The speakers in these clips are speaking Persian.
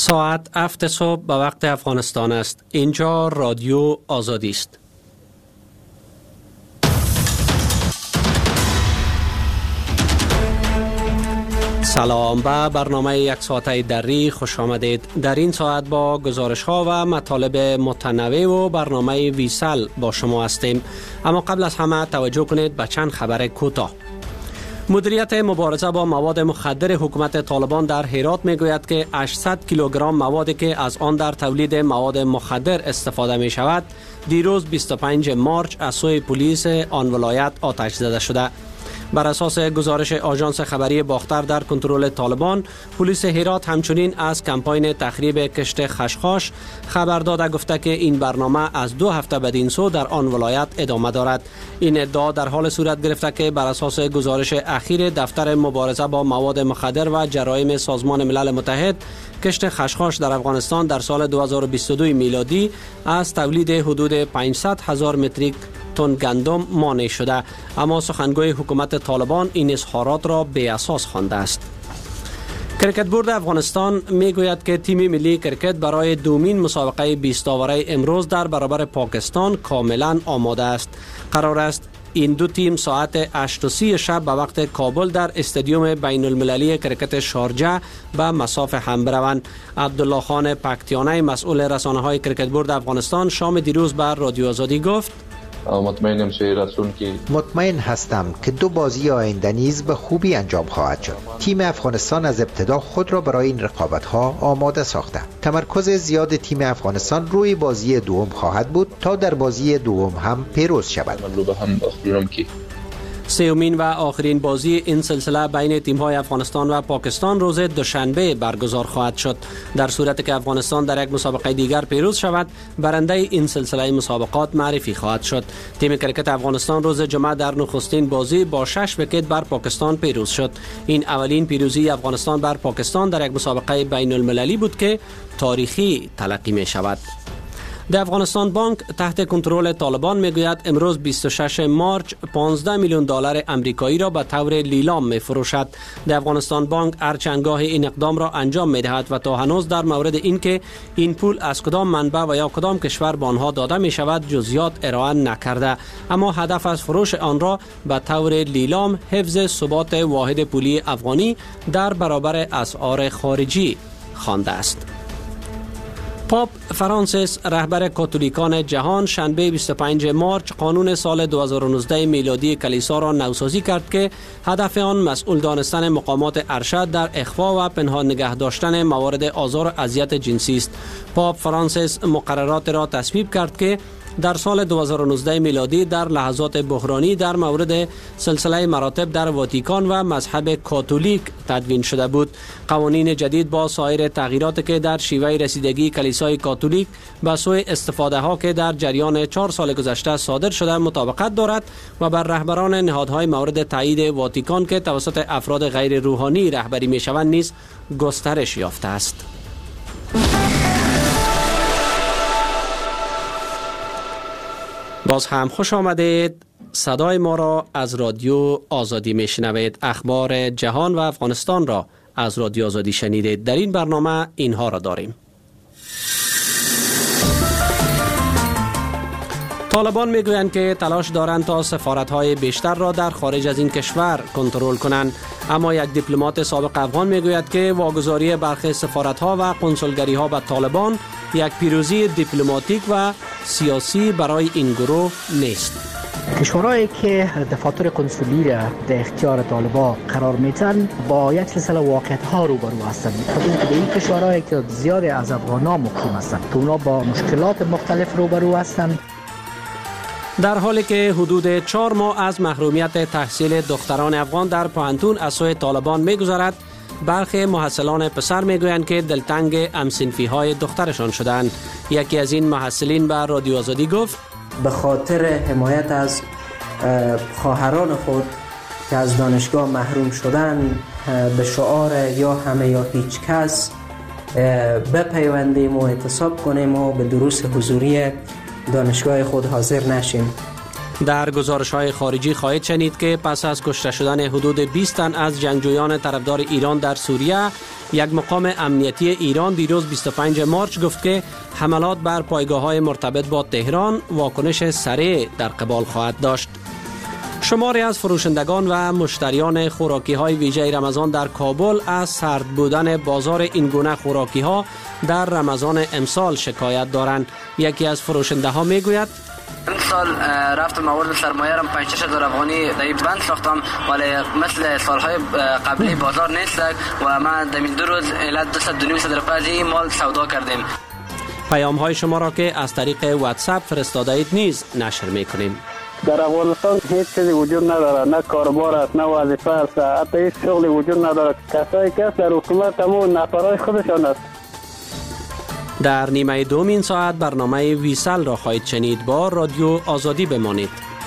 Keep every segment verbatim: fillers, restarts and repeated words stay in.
ساعت هفت صبح به وقت افغانستان است. اینجا رادیو آزادی است. سلام به برنامه یک ساعته دری خوش آمدید. در این ساعت با گزارش ها و مطالب متنوع و برنامه ویسل با شما هستیم. اما قبل از همه توجه کنید به چند خبر کوتاه. مدیریت مبارزه با مواد مخدر حکومت طالبان در هرات میگوید که هشتصد کیلوگرم موادی که از آن در تولید مواد مخدر استفاده می شود دیروز بیست و پنجم مارس از سوی پلیس آن ولایت آتش زده شده. بر اساس گزارش آژانس خبری باختر در کنترل طالبان، پلیس هرات همچنین از کمپاین تخریب کشت خشخاش خبر داده گفته که این برنامه از دو هفته بدین سو در آن ولایت ادامه دارد. این ادعا در حال صورت گرفته که بر اساس گزارش اخیر دفتر مبارزه با مواد مخدر و جرایم سازمان ملل متحد، کشت خشخاش در افغانستان در سال دو هزار و بیست و دو میلادی از تولید حدود پانصد هزار متریک تن گندم مانع شده، اما سخنگوی حکومت طالبان این اظهارات را بی اساس خوانده است. کرکت بورد افغانستان میگوید که تیم ملی کرکت برای دومین مسابقه بیست آوره امروز در برابر پاکستان کاملا آماده است. قرار است این دو تیم ساعت هشت و سی شب به وقت کابل در استادیوم بین المللی کرکت شارجه به مصاف هم بروند. عبدالله خان پکتیانه مسئول رسانه های کرکت بورد افغانستان شام دیروز بر رادیو آزادی گفت: مطمئنم که مطمئن هستم که دو بازی آینده نیز به خوبی انجام خواهد شد. تیم افغانستان از ابتدا خود را برای این رقابت‌ها آماده ساخته. تمرکز زیاد تیم افغانستان روی بازی دوم خواهد بود تا در بازی دوم هم پیروز شود. سومین و آخرین بازی این سلسله بین تیم‌های افغانستان و پاکستان روز دوشنبه برگزار خواهد شد. در صورتی که افغانستان در یک مسابقه دیگر پیروز شود، برنده این سلسله مسابقات معرفی خواهد شد. تیم کرکت افغانستان روز جمعه در نخستین بازی با شش ویکت بر پاکستان پیروز شد. این اولین پیروزی افغانستان بر پاکستان در یک مسابقه بین المللی بود که تاریخی تلقی می شود. د افغانستان بانک تحت کنترل طالبان میگوید امروز بیست و ششم مارس پانزده میلیون دلار امریکایی را به طور لیلام می فروشد. د افغانستان بانک هرچندگاه این اقدام را انجام می دهد و تا هنوز در مورد اینکه این پول از کدام منبع و یا کدام کشور به آنها داده می شود جزئیات ارائه نکرده، اما هدف از فروش آن را به طور لیلام حفظ ثبات واحد پولی افغانی در برابر اسعار خارجی خوانده است. پاپ فرانسیس رهبر کاتولیکان جهان شنبه بیست و پنجم مارس قانون سال دو هزار و نوزده میلادی کلیسا را نوسازی کرد که هدف آن مسئول دانستن مقامات ارشد در اخفا و پنهان نگه داشتن موارد آزار و اذیت جنسی است. پاپ فرانسیس مقررات را تصویب کرد که در سال دو هزار و نوزده میلادی در لحظات بحرانی در مورد سلسله مراتب در واتیکان و مذهب کاتولیک تدوین شده بود. قوانین جدید با سایر تغییرات که در شیوه رسیدگی کلیسای کاتولیک به سوی استفاده ها که در جریان چهار سال گذشته صادر شده مطابقت دارد و بر رهبران نهادهای مورد تایید واتیکان که توسط افراد غیر روحانی رهبری می شوند نیز گسترش یافته است. باز هم خوش آمدید. صدای ما را از رادیو آزادی می شنوید. اخبار جهان و افغانستان را از رادیو آزادی شنیدید. در این برنامه اینها را داریم. طالبان میگویند که تلاش دارند تا سفارت‌های بیشتر را در خارج از این کشور کنترل کنند، اما یک دیپلمات سابق افغان میگوید که واگذاری برخی سفارت‌ها و قنسولگری‌ها به طالبان یک پیروزی دیپلماتیک و سیاسی برای این گروه نیست. کشورهایی که دفاتر کنسولی را در اختیار طالبان قرار میتن با یک سلسله واقعیت‌ها روبرو هستند. خاطر که این کشورهایی که زیاد از افغانان مقیم هستند، اونا با مشکلات مختلف روبرو هستند. در حالی که حدود چهار ماه از محرومیت تحصیل دختران افغان در پوهنتون از سوی طالبان می‌گذرد، برخی محصلان پسر میگویند که دلتنگ هم‌صنفی های دخترشان شدند. یکی از این محصلین به رادیو آزادی گفت: به خاطر حمایت از خواهران خود که از دانشگاه محروم شدن به شعار یا همه یا هیچ کس بپیوندیم و اعتصاب کنیم و به دروس حضوری دانشگاه خود حاضر نشیم. در گزارش‌های خارجی خواهید شنید که پس از کشته شدن حدود بیست تن از جنگجویان طرفدار ایران در سوریه، یک مقام امنیتی ایران دیروز بیست و پنجم مارس گفت که حملات بر پایگاه‌های مرتبط با تهران واکنش سریع در قبال خواهد داشت. شماری از فروشندگان و مشتریان خوراکی های ویژه رمضان در کابل از سرد بودن بازار این گونه خوراکی ها در رمضان امسال شکایت دارند. یکی از فروشنده ها می گوید امسال رفتم آوردم سرمایه رم پنج شش هزار افغانی در بند ساختم، ولی مثل سالهای قبلی بازار نیست و ما در دو روز الی دو صد و نیم صد روپیه مال سودا کردیم. پیام های شما را که از طریق واتساپ فرستاده اید نیز نشر می کنیم. در افغانستان هیچ چیزی وجود نداره، نه کاربار است، نه وظیفه است، حتی هیچ شغلی وجود نداره. کسایی که در حکومت همون نفرای خودشان است. در نیمه دوم این ساعت برنامه ویسل را خواهید شنید. با رادیو آزادی بمانید.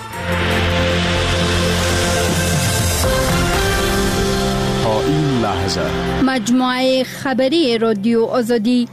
تا این لحظه مجموعه خبری رادیو آزادی.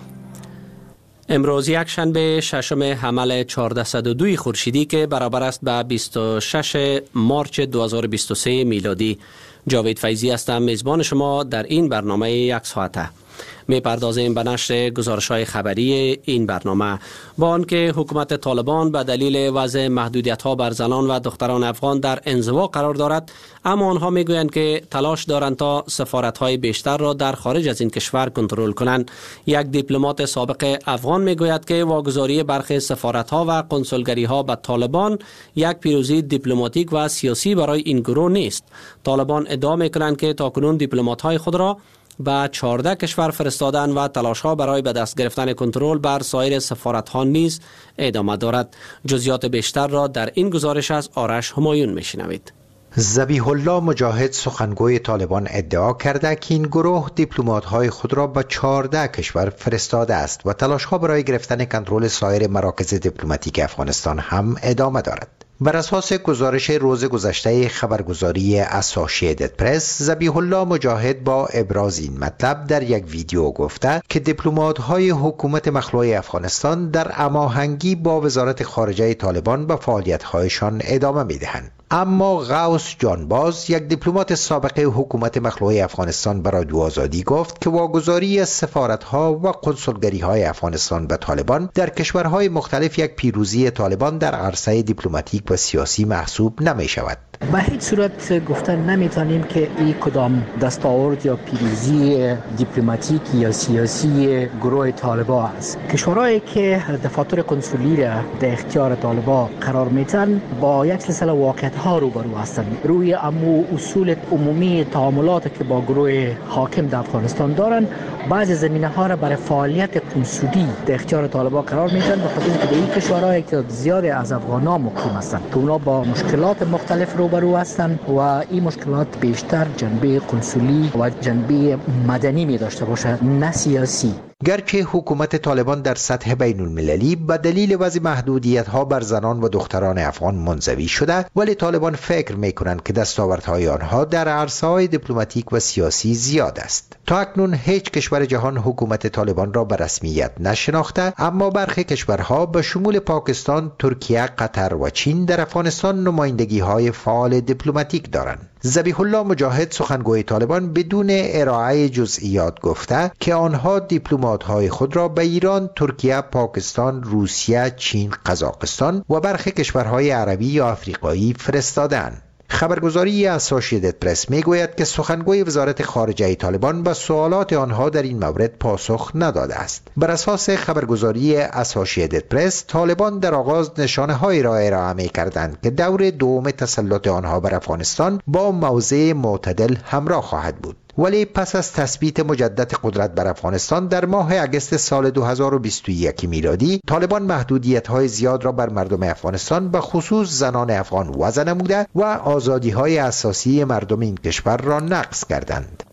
امروز یک شنبه ششم حمل چهارصد و دو خورشیدی که برابر است به بیست و شش مارس دو هزار و بیست و سه میلادی. جاوید فیضی هستم، میزبان شما در این برنامه یک ساعته. می پردازیم به نشر گزارش‌های خبری این برنامه. با آنکه حکومت طالبان به دلیل وضع محدودیت‌ها بر زنان و دختران افغان در انزوا قرار دارد، اما آنها میگویند که تلاش دارند تا سفارت‌های بیشتر را در خارج از این کشور کنترل کنند. یک دیپلمات سابق افغان میگوید که واگذاری برخی سفارت‌ها و کنسولگری‌ها به طالبان یک پیروزی دیپلماتیک و سیاسی برای این گروه نیست. طالبان ادعا می‌کنند که تاکنون دیپلمات‌های خود را به چهارده کشور فرستادن و تلاش‌ها برای به دست گرفتن کنترل بر سایر سفارت‌ها نیز ادامه دارد. جزئیات بیشتر را در این گزارش از آرش همایون می‌شنوید. ذبیح الله مجاهد سخنگوی طالبان ادعا کرده که این گروه دیپلمات‌های خود را به چهارده کشور فرستاده است و تلاش‌ها برای گرفتن کنترل سایر مراکز دیپلماتیک افغانستان هم ادامه دارد. بر اساس گزارش روز گذشته خبرگزاری اسوسییتد پرس، ذبیح الله مجاهد با ابراز این مطلب در یک ویدیو گفته که دیپلمات‌های حکومت مخلوع افغانستان در هماهنگی با وزارت خارجه طالبان به فعالیت‌هایشان ادامه می‌دهند. اما غوث جانباز، یک دیپلمات سابق حکومت مخلوع افغانستان، برای رادیو آزادی گفت که واگذاری سفارت‌ها و کنسولگری‌های افغانستان به طالبان در کشورهای مختلف یک پیروزی طالبان در عرصه دیپلماتیک و سیاسی محسوب نمی‌شود. به هیچ صورت گفتن نمیتونیم که این کدام دستاورد یا پیروزی دیپلماتیک یا سیاسی گروه طالبان است. کشورهایی که دفاتر کنسولی را در اختیار طالبان قرار میتن با یک سلسله واقعیت‌ها روبرو هستند. روی امو اصول عمومی تعاملات که با گروه حاکم در افغانستان دارند، بعضی زمینه‌ها را برای فعالیت کنسولی در اختیار طالبان قرار میدن، به خاطر اینکه این کشورهایی که زیاد از افغانان مقیم هستند که اونا با مشکلات مختلف روبرو هستند و این مشکلات بیشتر جنبه کنسولی و جنبه مدنی می داشته باشه، نه سیاسی. گرچه حکومت طالبان در سطح بین المللی به دلیل وضع محدودیت‌ها بر زنان و دختران افغان منزوی شده، ولی طالبان فکر می‌کنند که دستاوردهای آنها در عرصه‌های دیپلماتیک و سیاسی زیاد است. تا اکنون هیچ کشور جهان حکومت طالبان را به رسمیت نشناخته، اما برخی کشورها به شمول پاکستان، ترکیه، قطر و چین در افغانستان نمایندگی‌های فعال دیپلماتیک دارند. ذبیح الله مجاهد سخنگوی طالبان بدون ارائه جزئیات گفته که آنها دیپلمات‌های خود را به ایران، ترکیه، پاکستان، روسیه، چین، قزاقستان و برخی کشورهای عربی یا آفریقایی فرستادند. خبرگزاری اسوسییتد پرس میگوید که سخنگوی وزارت خارجه طالبان به سوالات آنها در این مورد پاسخ نداده است. بر اساس خبرگزاری اسوسییتد پرس، طالبان در آغاز نشانه‌هایی را ارائه می‌کردند که دور دوم تسلط آنها بر افغانستان با موضع معتدل همراه خواهد بود. ولی پس از تثبیت مجدد قدرت بر افغانستان در ماه اگست سال دو هزار و بیست و یک میلادی، طالبان محدودیت‌های زیاد را بر مردم افغانستان به خصوص زنان افغان وضع نموده و آزادی‌های اساسی مردم این کشور را نقض کردند.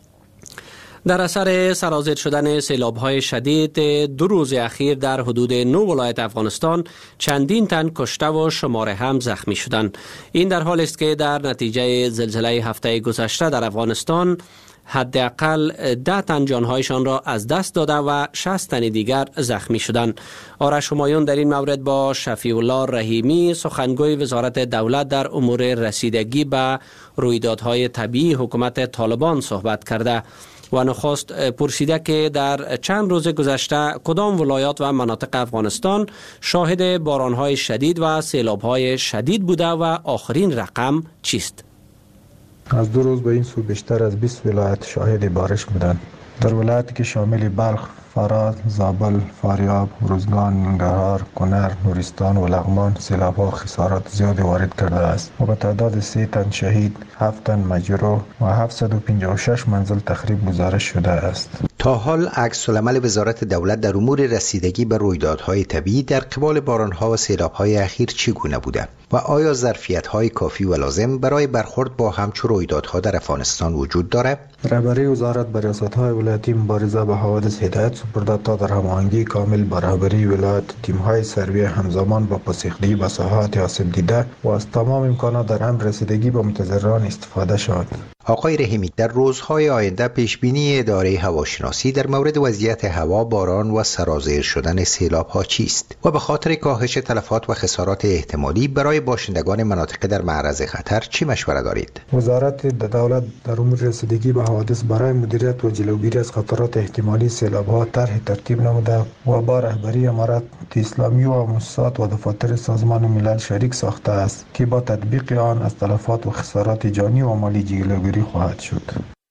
در اثر سرازیر شدن سیلاب‌های شدید دو روز اخیر در حدود نه ولایت افغانستان چندین تن کشته و شماره هم زخمی شدند. این در حالی است که در نتیجه زلزله هفته گذشته در افغانستان حداقل ده تن جانهایشان را از دست داده و شصت تن دیگر زخمی شدند. آرش همایون در این مورد با شفیع الله رحیمی، سخنگوی وزارت دولت در امور رسیدگی به رویدادهای طبیعی حکومت طالبان صحبت کرده. و نخست پرسیده که در چند روز گذشته کدام ولایات و مناطق افغانستان شاهد بارانهای شدید و سیلابهای شدید بوده و آخرین رقم چیست؟ از دو روز به این سو بیشتر از بیست ولایت شاهد بارش بودند. در ولایاتی که شامل بلخ، فرات، زابل، فاریاب، روزگان، ننگرهار، کنر، نورستان و لغمان سیلاب‌ها خسارات زیادی وارد کرده است و به تعداد سه تن شهید، هفت تن مجروح و هفتصد و پنجاه و شش منزل تخریب گزارش شده است. تا حال عکس‌العمل وزارت دولت در امور رسیدگی به رویدادهای طبیعی در قبال باران‌ها و سیلاب‌های اخیر چگونه بوده و آیا ظرفیت‌های کافی و لازم برای برخورد با همچون رویدادها در افغانستان وجود دارد؟ رهبری وزارت به ریاست‌های ولایتی مبارزه با حوادث هدایت سپرده تا در هماهنگی کامل با رهبری ولایت تیم‌های سروی همزمان با پاسخگویی به ساحات آسیب دیده و از تمام امکانات در امر رسیدگی به متضرران استفاده شد. آقای رحیمی، در روزهای آینده پیشبینی اداره هواشناسی در مورد وضعیت هوا، باران و سرازیر شدن سیلاب‌ها چیست و به خاطر کاهش تلفات و خسارات احتمالی برای باشندگان مناطق در معرض خطر چی مشوره دارید؟ وزارت دولت در امور رسیدگی به حوادث برای مدیریت و جلوگیری از خطرات احتمالی سیلاب‌ها طرح ترتیب نموده و با رهبری امارات اسلامی و مؤسسات و دفاتر سازمان ملل شریک ساخته است که با تطبیق آن از تلفات و خسارات جانی و مالی جلوگیری خواهد شد.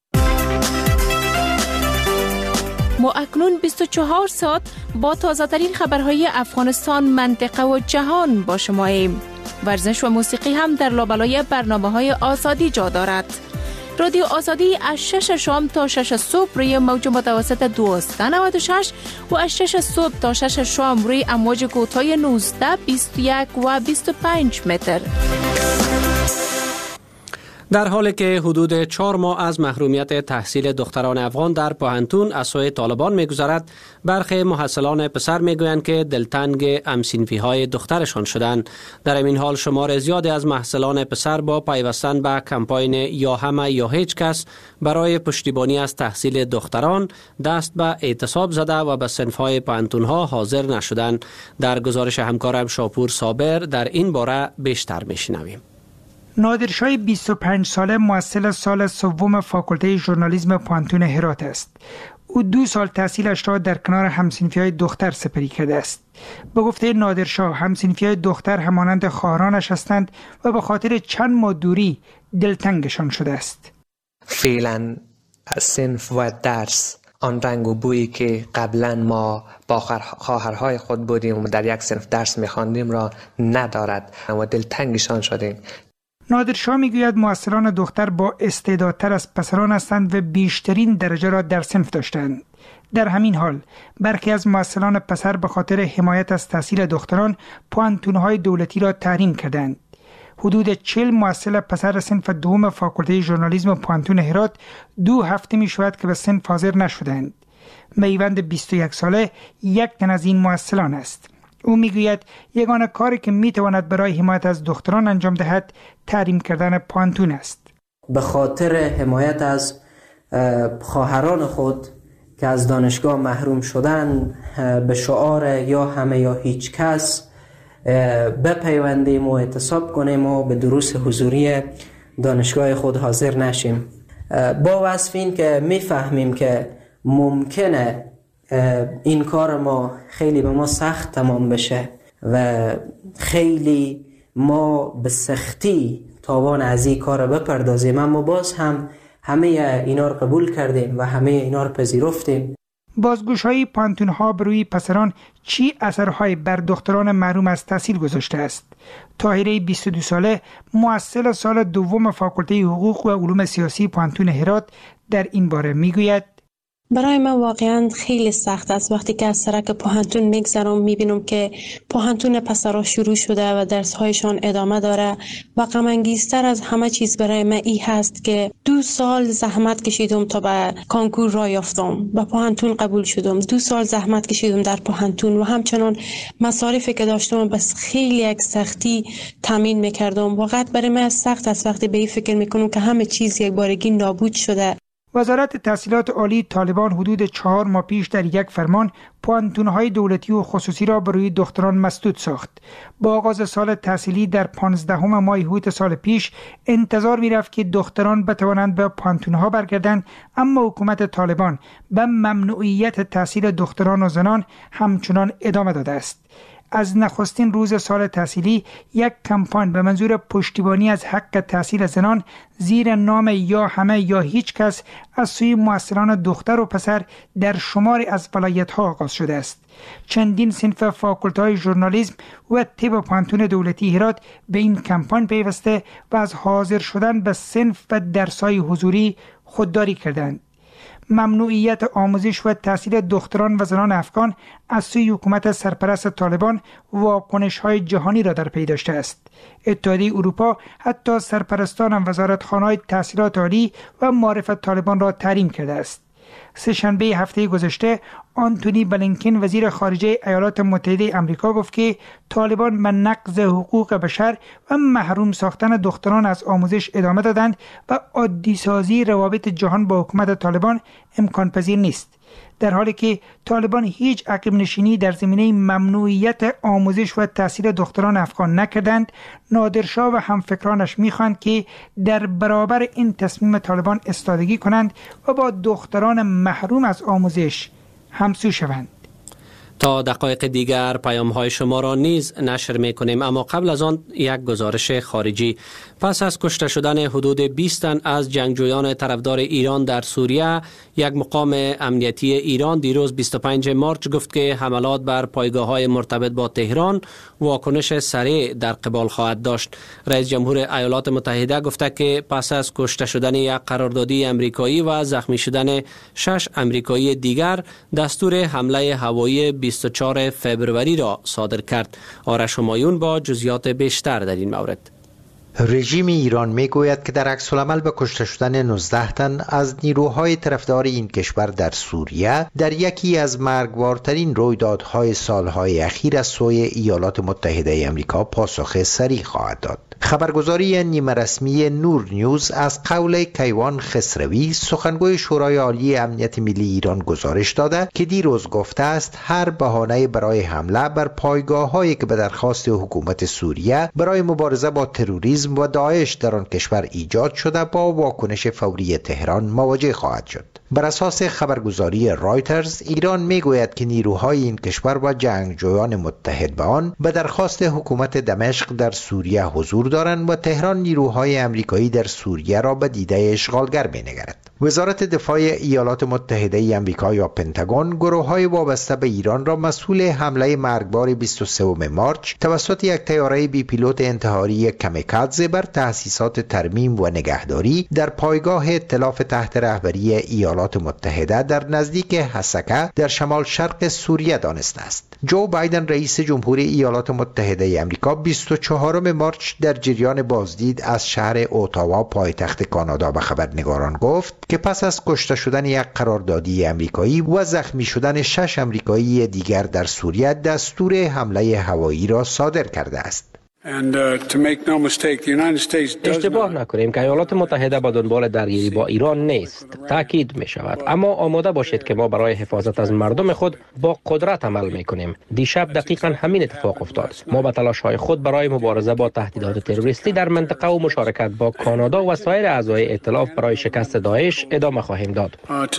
ما اکنون بیست و چهار ساعت با تازه ترین خبرهای افغانستان، منطقه و جهان با شماییم. ورزش و موسیقی هم در لابلای برنامه‌های آزادی جا دارد. رادیو آزادی از شش شام تا شش صبح روی موج متوسط دویست و نود و شش و از شش صبح تا شش شام روی امواج کوتاه نوزده، بیست و یک و بیست و پنج متر. در حالی که حدود چهار ماه از محرومیت تحصیل دختران افغان در پاهنتون از سوی طالبان می‌گذرد، برخی محصلان پسر می‌گویند که دلتنگ هم‌صنفی‌های دخترشان شدند. در این حال شمار زیادی از محصلان پسر با پیوستن به کمپاین یا همه یا هیچ کس برای پشتیبانی از تحصیل دختران دست به اعتصاب زده و به صنف‌های پاهنتون‌ها حاضر نشدند. در گزارش همکارم شاپور صابر در این باره بیشتر می‌شنویم. نادرشاه بیست و پنج ساله محصل سال سوم فاکولته ژورنالیسم پانتون هرات است. او دو سال تحصیلش را در کنار همصنفی‌های دختر سپری کرده است. به گفته نادرشاه، همصنفی‌های دختر همانند خواهرانش هستند و به خاطر چند ماه دوری دلتنگشان شده است. فعلا صنف و درس آن رنگ و بویی که قبلا ما با خواهرهای خود بودیم و در یک صنف درس می‌خواندیم را ندارد و دلتنگشان شدیم. نادرشاه میگوید محصلان دختر با استعدادتر از پسران هستند و بیشترین درجه را در صنف داشتند. در همین حال برخی از محصلان پسر به خاطر حمایت از تحصیل دختران پوانتون‌های دولتی را تحریم کردند. حدود چهل محصل پسر صنف دوم فاکولته ژورنالیسم پوانتون هرات دو هفته می شود که به صنف حاضر نشدند. میوند بیست و یک ساله یک تن از این محصلان است. او میگوید یگانه کاری که میتواند برای حمایت از دختران انجام دهد تحریم کردن پانتون است. به خاطر حمایت از خواهران خود که از دانشگاه محروم شدن، به شعار یا همه یا هیچ کس بپیوندیم و اعتصاب کنیم و به دروس حضوری دانشگاه خود حاضر نشیم. با وصف این که میفهمیم که ممکنه این کار ما خیلی به ما سخت تمام بشه و خیلی ما به سختی تاوان از این کار بپردازیم، اما باز هم همه اینا رو قبول کردیم و همه اینا رو پذیرفتیم. بازگوش‌های پانتون‌ها بر روی پسران چی اثرهای بر دختران محروم از تحصیل گذاشته است؟ طاهره بیست و دو ساله محصل سال دوم فاکولته حقوق و علوم سیاسی پانتون هرات در این باره میگوید: برای من واقعا خیلی سخت است وقتی که از سرک پاهنتون میگذرم میبینم که پاهنتون پسرها شروع شده و درسهایشان ادامه داره و غم انگیزتر از همه چیز برای من این هست که دو سال زحمت کشیدم تا به کانکور راه یافتم، به پاهنتون قبول شدم، دو سال زحمت کشیدم در پاهنتون و همچنان مصارفی که داشتم بس خیلی یک سختی تامین میکردم. واقعا برای من سخت است وقتی به این فکر میکنم که همه چیز یک بارگی نابود شده. وزارت تحصیلات عالی طالبان حدود چهار ماه پیش در یک فرمان پوانتون‌های دولتی و خصوصی را برای دختران مسدود ساخت. با آغاز سال تحصیلی در پانزدهم ماه هوت سال پیش انتظار می‌رفت که دختران بتوانند به پوانتون‌ها برگردند، اما حکومت طالبان به ممنوعیت تحصیل دختران و زنان همچنان ادامه داده است. از نخستین روز سال تحصیلی یک کمپاین به منظور پشتیبانی از حق تحصیل زنان زیر نام یا همه یا هیچ کس از سوی مؤثران دختر و پسر در شماری از ولایت‌ها آغاز شده است. چندین صنف فاکولت‌های ژورنالیسم و طب پانتون دولتی هرات به این کمپاین پیوسته و از حاضر شدن به صنف و درس‌های حضوری خودداری کردند. ممنوعیت آموزش و تحصیل دختران و زنان افغان از سوی حکومت سرپرست طالبان واکنش‌های جهانی را در پی داشته است. اتحادیه اروپا حتی سرپرستان وزارتخانه‌های تحصیلات عالی و معرفت طالبان را تحریم کرده است. سه‌شنبه هفته گذشته آنتونی بلینکن وزیر خارجه ایالات متحده آمریکا گفت که طالبان به نقض حقوق بشر و محروم ساختن دختران از آموزش ادامه دادند و عادی سازی روابط جهان با حکومت طالبان امکان پذیر نیست. در حالی که طالبان هیچ عقب نشینی در زمینه ممنوعیت آموزش و تحصیل دختران افغان نکردند، نادرشاه و همفکرانش می‌خواهند که در برابر این تصمیم طالبان استادگی کنند و با دختران محروم از آموزش همسو شوند. تا دقایق دیگر پیام های شما را نیز نشر می کنیم، اما قبل از آن یک گزارش خارجی. پس از کشته شدن حدود بیست تن از جنگجویان طرفدار ایران در سوریه، یک مقام امنیتی ایران دیروز بیست و پنجم مارچ گفت که حملات بر پایگاه های مرتبط با تهران واکنش سریع در قبال خواهد داشت. رئیس جمهور ایالات متحده گفته که پس از کشته شدن یک قراردادی امریکایی و زخمی شدن شش امریکایی دیگر، دستور حمله هوایی بیست و چهارم فوریه را صادر کرد. آرش همایون با جزئیات بیشتر در این مورد. رژیم ایران میگوید که در عکس العمل به کشته شدن نوزده تن از نیروهای طرفدار این کشور در سوریه در یکی از مرگبارترین رویدادهای سالهای اخیر از سوی ایالات متحده آمریکا پاسخ صریح خواهد داد. خبرگزاری نیمه رسمی نور نیوز از قول کیوان خسروی، سخنگوی شورای عالی امنیت ملی ایران، گزارش داده که دیروز گفته است هر بهانه برای حمله بر پایگاه‌هایی که به درخواست حکومت سوریه برای مبارزه با تروریسم و داعش در آن کشور ایجاد شده با واکنش فوری تهران مواجه خواهد شد. بر اساس خبرگزاری رایترز، ایران میگوید که نیروهای این کشور و جنگجویان متحد به آن به درخواست حکومت دمشق در سوریه حضور دارند و تهران نیروهای امریکایی در سوریه را به دیده اشغالگر مینگرد. وزارت دفاع ایالات متحده آمریکا یا پنتاگون گروه‌های وابسته به ایران را مسئول حمله مرگبار بیست و سوم مارچ توسط یک طیاره بی پیلوت انتحاری کامیکادزه بر تأسیسات ترمیم و نگهداری در پایگاه ائتلاف تحت رهبری ایالات متحده در نزدیک حسکه در شمال شرق سوریه دانسته است. جو بایدن رئیس جمهور ایالات متحده آمریکا بیست و چهارم مارچ در جریان بازدید از شهر اوتاوا پایتخت کانادا به خبرنگاران گفت که پس از کشته شدن یک قراردادی امریکایی و زخمی شدن شش امریکایی دیگر در سوریه دستور حمله هوایی را صادر کرده است. اشتباه نکنیم که ایالات متحده با دنبال درگیری با ایران نیست. تاکید می شود، اما آماده باشید که ما برای حفاظت از مردم خود با قدرت عمل می کنیم. دیشب دقیقاً همین اتفاق افتاد. ما به تلاش های خود برای مبارزه با تهدیدات تروریستی در منطقه و مشارکت با کانادا و سایر اعضای ائتلاف برای شکست داعش ادامه خواهیم داد.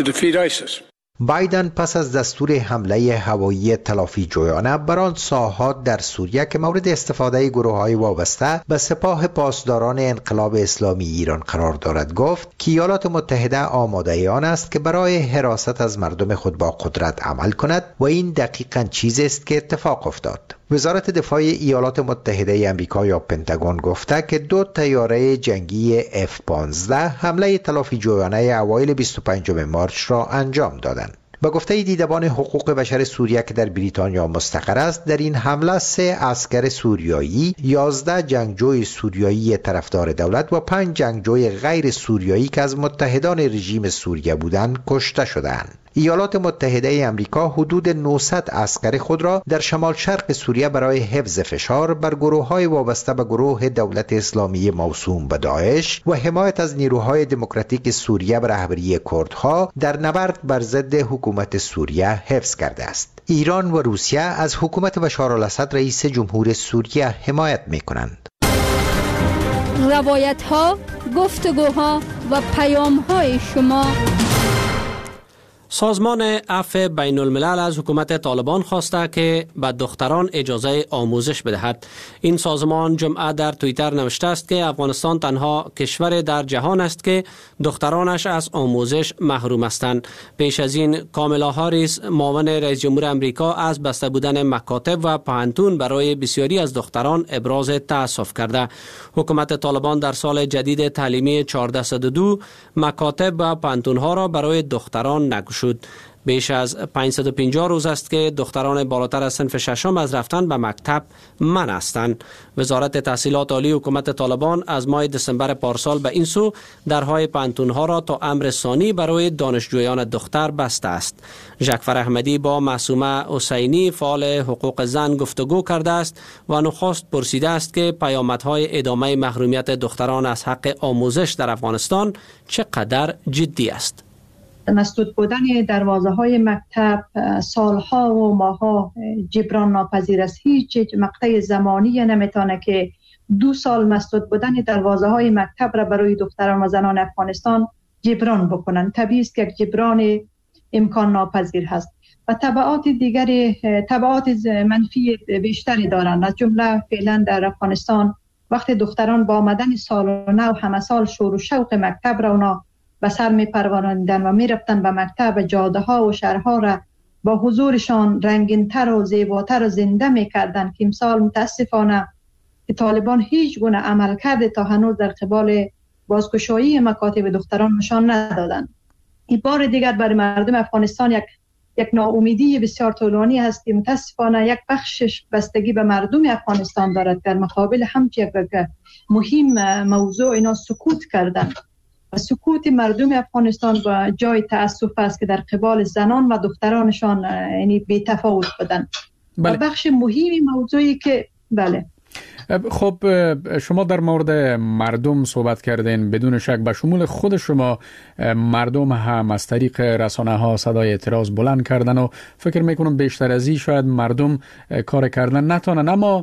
بایدن پس از دستور حمله هوایی تلافی جویانه بر آن ساحات در سوریه که مورد استفاده گروه‌های وابسته به سپاه پاسداران انقلاب اسلامی ایران قرار دارد گفت که ایالات متحده آماده آن است که برای حراست از مردم خود با قدرت عمل کند و این دقیقاً چیزی است که اتفاق افتاد. وزارت دفاع ایالات متحده آمریکا یا پنتاگون گفته که دو طیاره جنگی اف پانزده حمله تلافی جویانه اوایل بیست و پنجم مارچ را انجام دادند. به گفته دیدبان حقوق بشر سوریه که در بریتانیا مستقر است، در این حمله سه عسکر سوریایی، یازده جنگجوی سوریایی طرفدار دولت و پنج جنگجوی غیر سوریایی که از متحدان رژیم سوریه بودند کشته شدند. ایالات متحده آمریکا حدود نهصد عسکر خود را در شمال شرق سوریه برای حفظ فشار بر گروه‌های وابسته به گروه دولت اسلامی موسوم به داعش و حمایت از نیروهای دموکراتیک سوریه به رهبری کردها در نبرد بر ضد حکومت سوریه حفظ کرده است. ایران و روسیه از حکومت بشار الاسد رئیس جمهور سوریه حمایت می‌کنند. روایت‌ها، گفتگوها و پیام‌های شما. سازمان عفو بین الملل از حکومت طالبان خواسته که به دختران اجازه آموزش بدهد. این سازمان جمعه در توییتر نوشته است که افغانستان تنها کشور در جهان است که دخترانش از آموزش محروم هستند. پیش از این کاملا هاریس معاون رئیس جمهور آمریکا از بسته بودن مکاتب و پوهنتون برای بسیاری از دختران ابراز تأسف کرده. حکومت طالبان در سال جدید تعلیمی چهارده صد و دو مکاتب و پوهنتون‌ها را برای دختران نگشود. شد. بیش از پانصد و پنجاه روز است که دختران بالاتر از صنف ششم از رفتن به مکتب منع هستند. وزارت تحصیلات عالی حکومت طالبان از ماه دسامبر پارسال به این سو درهای پوهنتون‌ها را تا امر ثانی برای دانشجویان دختر بسته است. ژکفر احمدی با معصومه حسینی فعال حقوق زن گفتگو کرده است و نخست پرسیده است که پیامدهای ادامه محرومیت دختران از حق آموزش در افغانستان چقدر جدی است. مسدود بودن دروازه های مکتب سالها و ماها جبران ناپذیر است. هیچ مقطع زمانی نمیتونه که دو سال مسدود بودن دروازه های مکتب را برای دختران و زنان افغانستان جبران بکنن. طبیعی است که یک جبران امکان ناپذیر هست و تبعات دیگری تبعات منفی بیشتری دارند. از جمله فعلا در افغانستان وقتی دختران با آمدن سال نو همه سال شور و شوق مکتب را اونا به سر می پروراندن و می رفتن به مکتب، جاده ها و شهرها را با حضورشان رنگین تر و زیباتر و زنده می کردن که امسال متاسفانه که طالبان هیچ گونه عمل کرده تا هنوز در قبال بازگشایی مکاتب دختران نشان ندادن. این بار دیگر برای مردم افغانستان یک یک ناامیدی بسیار طولانی هست که متاسفانه یک بخشش بستگی به مردم افغانستان دارد. در مقابل همچین یک مهم موضوع اینا سکوت کردن. و سکوت مردم افغانستان و جای تأسف است که در قبال زنان و دخترانشان یعنی بی تفاوت بدن. بله. و بخش مهمی موضوعی که بله خب شما در مورد مردم صحبت کردین، بدون شک به شمول خود شما مردم هم از طریق رسانه ها صدای اعتراض بلند کردن و فکر میکنم بیشتر از این شاید مردم کار کردن نتونن، اما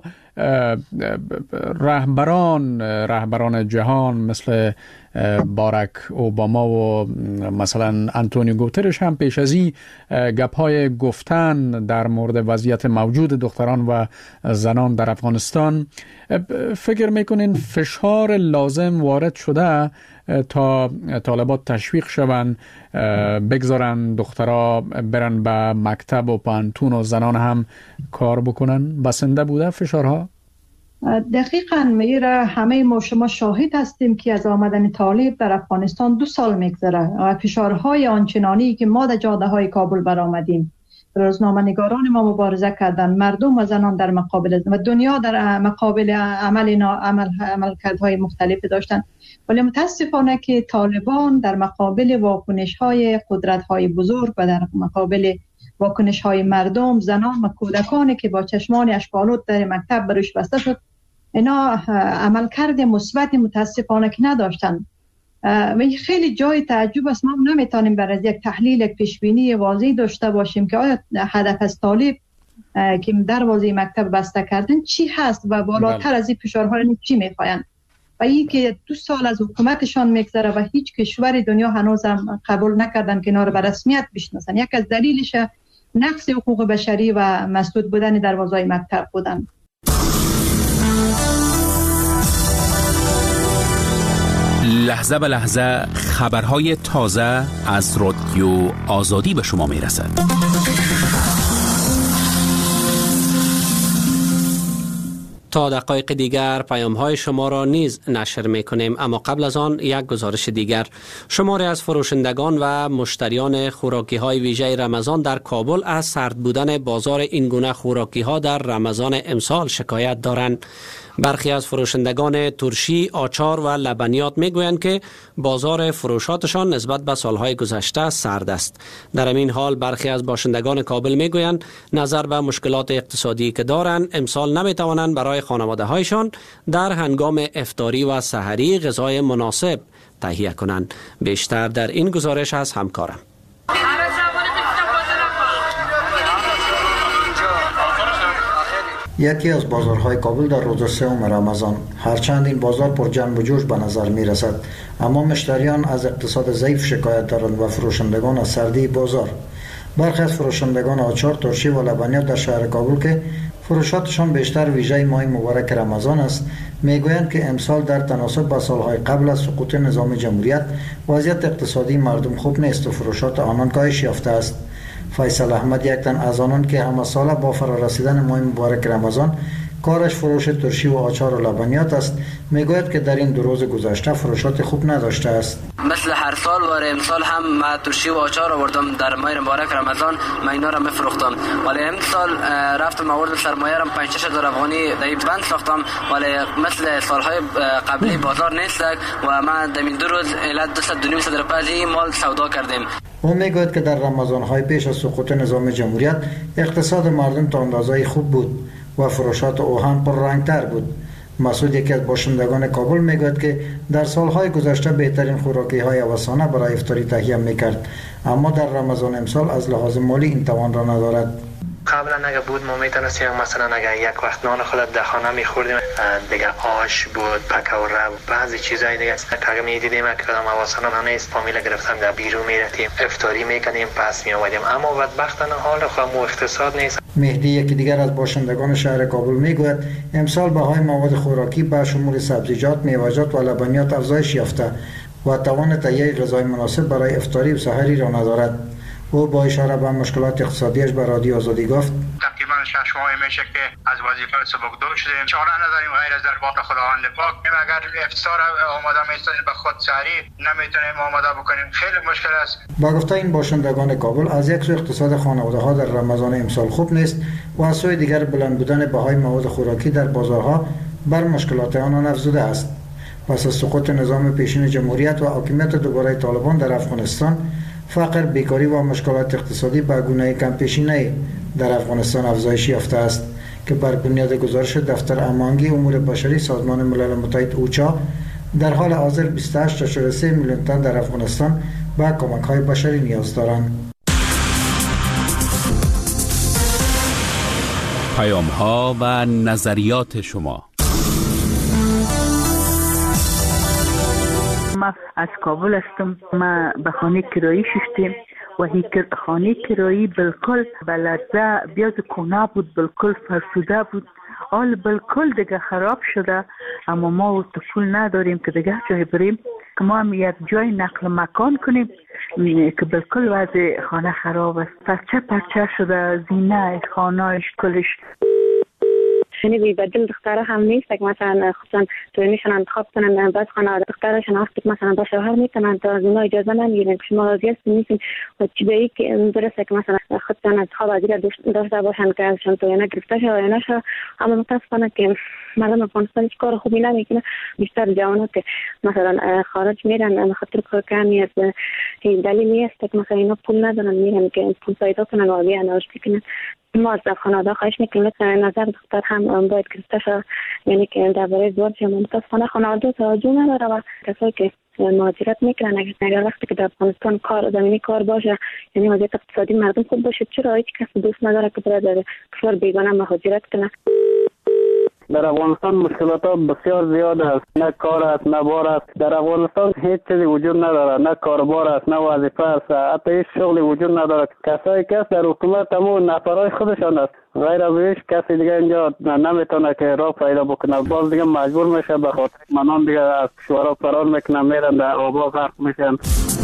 رهبران رهبران جهان مثل باراک اوباما و مثلا آنتونیو گوترش هم پیش از این گپ‌های گفتن در مورد وضعیت موجود دختران و زنان در افغانستان. فکر میکنین فشار لازم وارد شده تا طالبات تشویق شوند بگذارن دخترها برن به مکتب و پانتون و زنان هم کار بکنن؟ بسنده بوده فشارها؟ دقیقاً میره. همه ما شما شاهد هستیم که از آمدن طالب در افغانستان دو سال میگذره و فشارهای آنچنانی که ما در جاده های کابل برآمدیم، روزنامه‌نگاران ما مبارزه کردن، مردم و زنان در مقابل و دنیا در مقابل عمل اینا عمل عملکردهای مختلف داشتن، ولی متاسفانه که طالبان در مقابل واکنش‌های قدرت‌های بزرگ و در مقابل واکنش‌های مردم، زنان و کودکانی که با چشمان اشک‌آلود در مکتب بروش بسته شد، اینا عملکرد مثبت متاسفانه که نداشتن. و خیلی جای تعجب است. ما نمیتونیم برای یک تحلیل یک پیشبینی واضح داشته باشیم که آیا هدف از طالب که دروازه مکتب بسته کردن چی هست و بالاتر از این فشارها چی میخواین. و این که دو سال از حکومتشان میگذره و هیچ کشور دنیا هنوز هم قبول نکردن که اینا رو به رسمیت بشناسن. یک از دلیلش نقض حقوق بشری و مسدود بودن دروازه مکتب بودن. لحظه به لحظه خبرهای تازه از رادیو آزادی به شما میرسد. تا دقایق دیگر پیام های شما را نیز نشر می کنیم، اما قبل از آن یک گزارش دیگر. شماری از فروشندگان و مشتریان خوراکی های ویژه رمضان در کابل از سرد بودن بازار این گونه خوراکی ها در رمضان امسال شکایت دارند. برخی از فروشندگان ترشی، آچار و لبنیات می گویند که بازار فروشاتشان نسبت به سالهای گذشته سرد است. در این حال برخی از باشندگان کابل می گویند نظر به مشکلات اقتصادی که دارند امسال نمی توانند برای خانواده هایشان در هنگام افطاری و سحری غذای مناسب تهیه کنند. بیشتر در این گزارش از همکارم. یکی از بازارهای کابل در روز سوم رمضان، هرچند این بازار پر جنب و جوش به نظر می رسد، اما مشتریان از اقتصاد ضعیف شکایت دارند و فروشندگان از سردی بازار. برخی از فروشندگان آچار، ترشی و لبنیات در شهر کابل که فروشاتشان بیشتر ویژه ماه مبارک رمضان است، میگویند که امسال در تناسب با سالهای قبل از سقوط نظام جمهوریت وضعیت اقتصادی مردم خوب نیست و فروشات آنان کاهش یافته است. فیصل احمد، یک تن از آنان که همه ساله با فرارسیدن ماه مبارک رمضان کارش فروش ترشی و آچار و لبنیات است، میگوید که در این دو روز گذشته فروشات خوب نداشته است. مثل هر سال و امسال هم ما ترشی و آچار آوردم در ماه مبارک رمضان، من اینا را میفروختم، ولی امسال رفتم آوردم سرمایه را پنج شش هزار افغانی در بند ساختم، ولی مثل سالهای قبلی بازار نیست و ما در این دو روز الی دو صد و نیم صد روپیه مال سودا کردیم. او میگوید که در رمضان‌های پیش از سقوط نظام جمهوریت اقتصاد مردم تا اندازه‌ای خوب بود و فروشات او هم پر رنگتر بود. مسعود، یکی از باشندگان کابل، میگوید که در سالهای گذشته بهترین خوراکی‌های اوسانه برای افطاری تهیه میکرد، اما در رمضان امسال از لحاظ مالی این توان را ندارد. قبلا اگه بود ما میتونستیم مثلا اگه یک وقت نان خودت در خانه میخوردیم، دیگه آش بود، پکوره بود، بعضی چیزای دیگه که میدیدیم که کدام اواسانا نیست، فامیل گرفتم در بیرون میرفتیم افطاری میکنیم پس میآمدیم، اما بدبختانه حال خودمون اقتصاد نیست. مهدی، یکی دیگر از باشندگان شهر کابل، میگوید امسال بهای مواد خوراکی به شمول سبزیجات، میوه‌جات و لبنیات افزایش یافته و توان تهیه غذای مناسب برای افطاری و سحری را ندارد. او با اشاره به مشکلات اقتصادیش به رادیو آزادی گفت: تقریبا شش ماه میشه که از وظیفه سبکدور شدیم، چاره نداریم غیر از دربار خداوند پاک. اگر افطار آماده می‌سازیم به خود سحری نمیتونیم آماده بکنیم، خیلی مشکل است. با گفته این باشندگان کابل، از یک سو اقتصاد خانواده‌ها در رمضان امسال خوب نیست و از سوی دیگر بلند بودن بهای مواد خوراکی در بازارها بر مشکلات آنان افزوده است. پس از سقوط نظام پیشین جمهوریت و حاکمیت دوباره طالبان در افغانستان، فقر، بیکاری و مشکلات اقتصادی به گونه کم پیشینه در افغانستان افزایش یافته است که بر بنیاد گزارش دفتر امانگی امور بشری سازمان ملل متحد اوچا در حال حاضر بیست و هشت ممیز سه میلیون تن در افغانستان به کمک‌های بشری نیاز دارند. پیام‌ها و نظریات شما. ما از کابل هستم. ما به خانه کرایی شدیم و هی خانه کرایی بالکل بلده بیاد کنا بود، بالکل فرسوده بود، حال بالکل دیگه خراب شده، اما ما تو پول نداریم که دیگه جای بریم که ما هم یک جای نقل مکان کنیم که بالکل وضع خانه خراب است، پرچه پرچه شده، زینه خانهش کلش. یعنی بی‌بدل دختره هم نیست که مثلا خصوصا تویمیشون انتخاب کنن، بعد خانواده دخترشون هست مثلا با شوهر میتونن تا از اونها اجازه نمیگیرن که شما راضی هستین نیستین و چی به این که درسته که مثلا خودشون انتخاب از این داشته باشن که ازشون توی نگرفته شه یا نشه، اما متاسفانه که مردم افغانستان هیچ کار خوبی نمیکنه. بیشتر جوانها که مثلا خارج میرن خاطر کار کمی از این دلیلی است که مثلا اینا پول ندارن میرن که پول پیدا کنن و بیان آشتی کنن. ما از خانواده خواهش میکنیم که نظر دختر هم باید گرفته شد، یعنی که درباره ازدواج متاسفانه خانواده توجه نداره و کسایی که مهاجرت میکنن اگر وقتی که در افغانستان کار زمینی کار باشه، یعنی وضعیت اقتصادی مردم خوب باشه، چرا هیچ کس دوست نداره که برای در کشور بیگانه مهاجرت کنه؟ در افغانستان مشکلات ها بسیار زیاد است، نه کار است نه بار است. در افغانستان هیچ چیزی وجود نداره، نه کاربار است نه وظیفه است، حتی هیچ شغلی وجود نداره. کسایی که در حکومت همون نفرای خودشان است، غیر از هیچ کسی دیگه اینجا نمیتونه که راه پیدا بکنه. باز دیگه مجبور میشه به خاطر منان دیگه از کشورها فرار میکنن، میرن در آبا غرق میشن.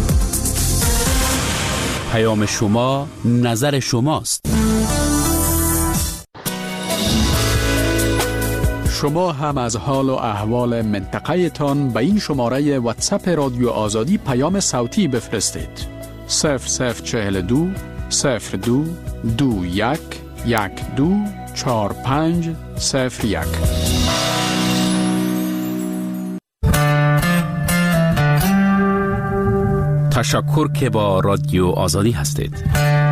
پیام شما نظر شماست. شما هم از حال و احوال منطقه تان به این شماره واتساپ رادیو آزادی پیام صوتی بفرستید. صفر صفر چهل دو صفر دو دو یک یک دو چهار پنج صفر یک. تشکر که با رادیو آزادی هستید.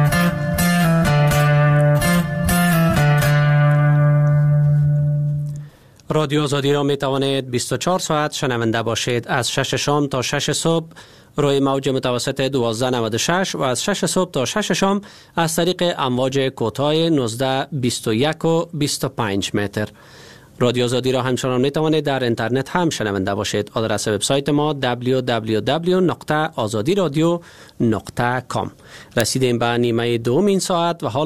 رادیو آزادی را می توانید بیست و چهار ساعت شنونده باشید. از شش شام تا شش صبح روی موج متوسط دوازده نود و شش و از شش صبح تا شش شام از طریق امواج کوتاه نوزده بیست و یک و بیست و پنج متر. رادیو آزادی را همچنان می توانید در اینترنت هم شنونده باشید. آدرس وبسایت ما دبلیو دبلیو دبلیو نقطه آزادی رادیو نقطه کام. رسیدیم به نیمه دوم این ساعت و حال